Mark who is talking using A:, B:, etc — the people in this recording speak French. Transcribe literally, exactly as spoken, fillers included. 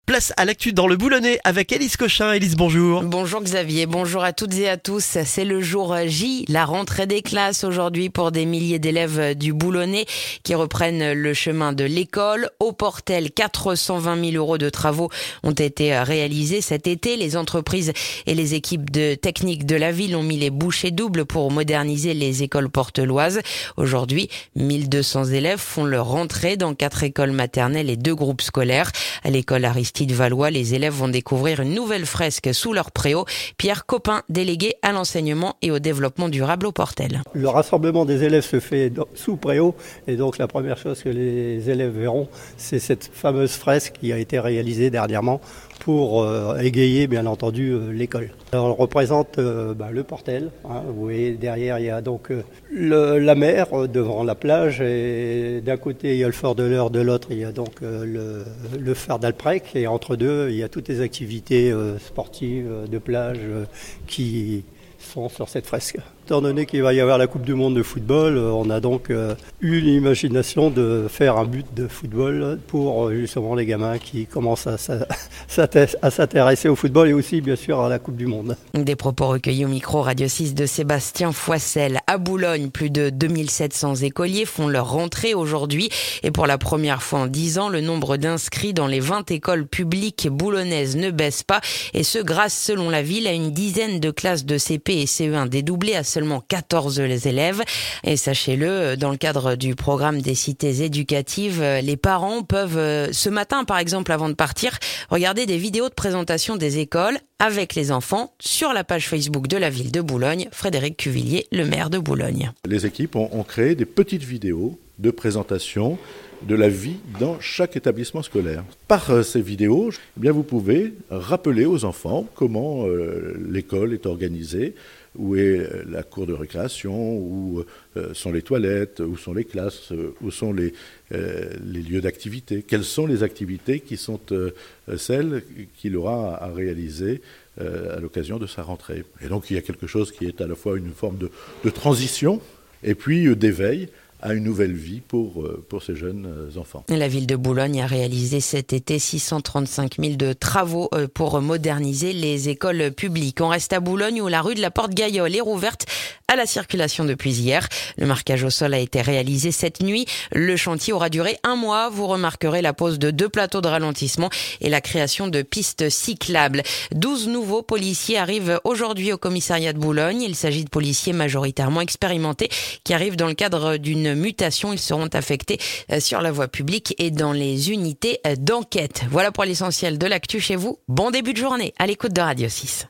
A: Place à l'actu dans le Boulonnais avec Élise Cochin. Élise, bonjour.
B: Bonjour Xavier, bonjour à toutes et à tous. C'est le jour J, la rentrée des classes aujourd'hui pour des milliers d'élèves du Boulonnais qui reprennent le chemin de l'école. Au Portel, quatre cent vingt mille euros de travaux ont été réalisés cet été. Les entreprises et les équipes de techniques de la ville ont mis les bouchées doubles pour moderniser les écoles porteloises. Aujourd'hui, mille deux cents élèves font leur rentrée dans quatre écoles maternelles et deux groupes scolaires. À l'école Aristide Valois, les élèves vont découvrir une nouvelle fresque sous leur préau. Pierre Copin, délégué à l'enseignement et au développement durable au Portel.
C: Le rassemblement des élèves se fait sous préau et donc la première chose que les élèves verront, c'est cette fameuse fresque qui a été réalisée dernièrement pour euh, égayer bien entendu euh, l'école. Alors, on représente euh, bah, le Portel, hein, vous voyez derrière il y a donc euh, le, la mer euh, devant la plage et d'un côté il y a le fort de l'Eure, de l'autre il y a donc euh, le, le phare d'Alprec et entre deux il y a toutes les activités euh, sportives euh, de plage euh, qui sont sur cette fresque. Étant donné qu'il va y avoir la Coupe du Monde de football, on a donc euh, eu l'imagination de faire un but de football pour euh, justement les gamins qui commencent à, à s'intéresser au football et aussi bien sûr à la Coupe du Monde.
B: Des propos recueillis au micro Radio six de Sébastien Foissel. À Boulogne, plus de deux mille sept cents écoliers font leur rentrée aujourd'hui et pour la première fois en dix ans, le nombre d'inscrits dans les vingt écoles publiques boulonnaises ne baisse pas et ce grâce, selon la ville, à une dizaine de classes de C P et C E un dédoublées à seulement quatorze élèves. Et sachez-le, dans le cadre du programme des cités éducatives, les parents peuvent, ce matin par exemple avant de partir, regarder des vidéos de présentation des écoles avec les enfants sur la page Facebook de la ville de Boulogne. Frédéric Cuvillier, le maire de Boulogne.
D: Les équipes ont, ont créé des petites vidéos de présentation de la vie dans chaque établissement scolaire. Par euh, ces vidéos, eh bien, vous pouvez rappeler aux enfants comment euh, l'école est organisée, où est la cour de récréation, où euh, sont les toilettes, où sont les classes, euh, où sont les, euh, les lieux d'activité, quelles sont les activités qui sont euh, celles qu'il aura à réaliser euh, à l'occasion de sa rentrée. Et donc il y a quelque chose qui est à la fois une forme de, de transition et puis euh, d'éveil à une nouvelle vie pour, pour ces jeunes enfants.
B: La ville de Boulogne a réalisé cet été six cent trente-cinq mille de travaux pour moderniser les écoles publiques. On reste à Boulogne où la rue de la Porte-Gaillole est rouverte à la circulation depuis hier. Le marquage au sol a été réalisé cette nuit. Le chantier aura duré un mois. Vous remarquerez la pose de deux plateaux de ralentissement et la création de pistes cyclables. douze nouveaux policiers arrivent aujourd'hui au commissariat de Boulogne. Il s'agit de policiers majoritairement expérimentés qui arrivent dans le cadre d'une mutation. Ils seront affectés sur la voie publique et dans les unités d'enquête. Voilà pour l'essentiel de l'actu chez vous. Bon début de journée à l'écoute de Radio six.